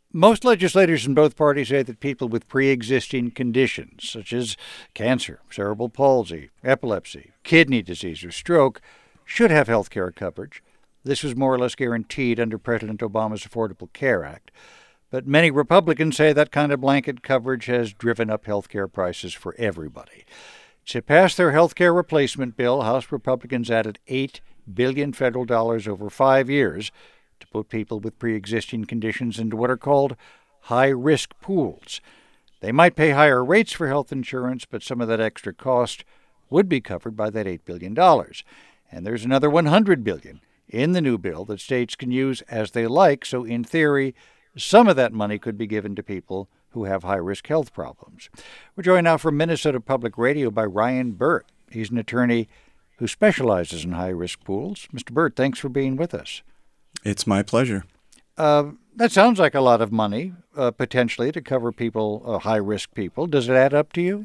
Most legislators in both parties say that people with pre-existing conditions, such as cancer, cerebral palsy, epilepsy, kidney disease, or stroke, should have health care coverage. This was more or less guaranteed under President Obama's Affordable Care Act. But many Republicans say that kind of blanket coverage has driven up health care prices for everybody. To pass their health care replacement bill, House Republicans added $8 billion federal dollars over 5 years to put people with pre-existing conditions into what are called high-risk pools. They might pay higher rates for health insurance, but some of that extra cost would be covered by that $8 billion. And there's another $100 billion in the new bill that states can use as they like, so in theory, some of that money could be given to people who have high-risk health problems. We're joined now from Minnesota Public Radio by Ryan Burt. He's an attorney who specializes in high-risk pools. Mr. Burt, thanks for being with us. It's my pleasure. That sounds like a lot of money, potentially, to cover people, high-risk people. Does it add up to you?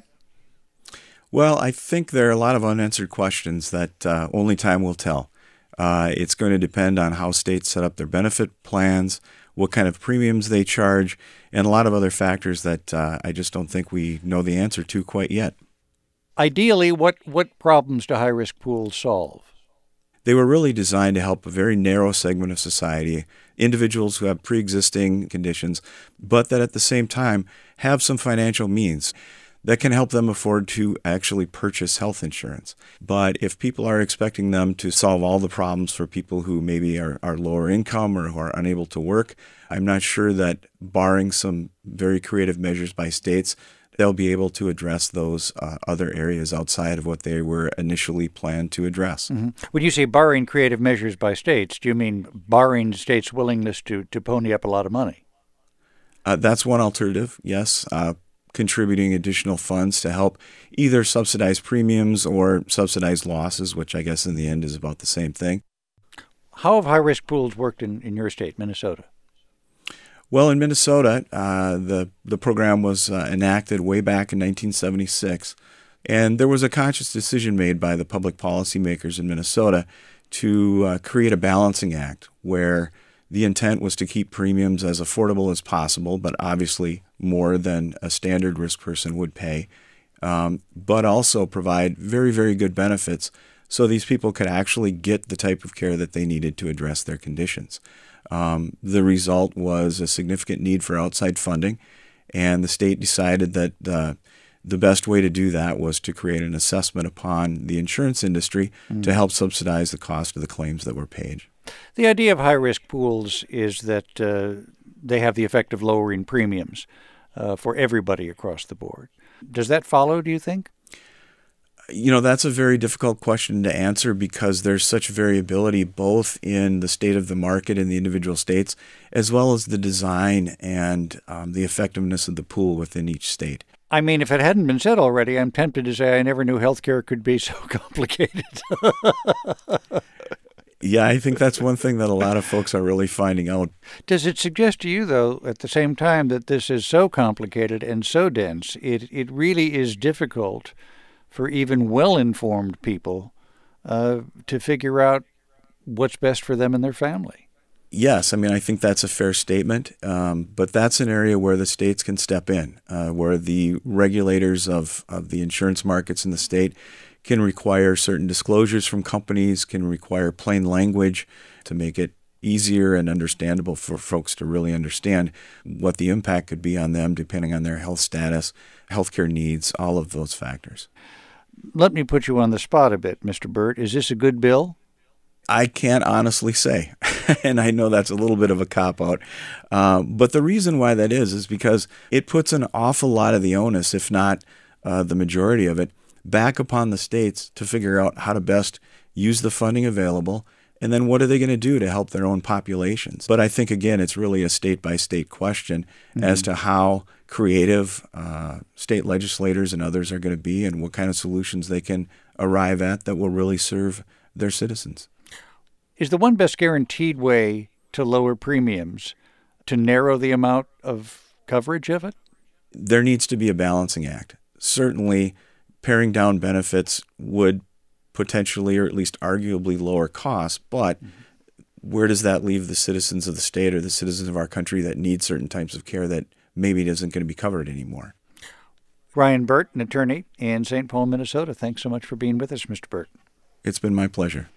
Well, I think there are a lot of unanswered questions that only time will tell. It's going to depend on how states set up their benefit plans, what kind of premiums they charge, and a lot of other factors that I just don't think we know the answer to quite yet. Ideally, what problems do high-risk pools solve? They were really designed to help a very narrow segment of society, individuals who have pre-existing conditions, but that at the same time have some financial means that can help them afford to actually purchase health insurance. But if people are expecting them to solve all the problems for people who maybe are lower income or who are unable to work, I'm not sure that barring some very creative measures by states, they'll be able to address those other areas outside of what they were initially planned to address. Mm-hmm. When you say barring creative measures by states, do you mean barring states' willingness to pony up a lot of money? That's one alternative, yes. Contributing additional funds to help either subsidize premiums or subsidize losses, which I guess in the end is about the same thing. How have high-risk pools worked in your state, Minnesota? Well, in Minnesota, the program was enacted way back in 1976, and there was a conscious decision made by the public policymakers in Minnesota to create a balancing act where the intent was to keep premiums as affordable as possible, but obviously more than a standard risk person would pay, but also provide very, very good benefits so these people could actually get the type of care that they needed to address their conditions. The result was a significant need for outside funding, and the state decided that the best way to do that was to create an assessment upon the insurance industry to help subsidize the cost of the claims that were paid. The idea of high-risk pools is that they have the effect of lowering premiums for everybody across the board. Does that follow, do you think? You know, that's a very difficult question to answer because there's such variability both in the state of the market in the individual states as well as the design and the effectiveness of the pool within each state. I mean, if it hadn't been said already, I'm tempted to say I never knew healthcare could be so complicated. Yeah, I think that's one thing that a lot of folks are really finding out. Does it suggest to you, though, at the same time that this is so complicated and so dense, it really is difficult for even well-informed people to figure out what's best for them and their family? Yes, I mean, I think that's a fair statement, but that's an area where the states can step in, where the regulators of the insurance markets in the state can require certain disclosures from companies, can require plain language to make it easier and understandable for folks to really understand what the impact could be on them depending on their health status, healthcare needs, all of those factors. Let me put you on the spot a bit, Mr. Burt. Is this a good bill? I can't honestly say, and I know that's a little bit of a cop-out, but the reason why that is because it puts an awful lot of the onus, if not the majority of it, back upon the states to figure out how to best use the funding available, and then what are they going to do to help their own populations. But I think, again, it's really a state-by-state question as to how creative state legislators and others are going to be and what kind of solutions they can arrive at that will really serve their citizens. Is the one best guaranteed way to lower premiums to narrow the amount of coverage of it? There needs to be a balancing act. Certainly, paring down benefits would potentially or at least arguably lower costs, but where does that leave the citizens of the state or the citizens of our country that need certain types of care that maybe isn't going to be covered anymore? Ryan Burt, an attorney in St. Paul, Minnesota. Thanks so much for being with us, Mr. Burt. It's been my pleasure.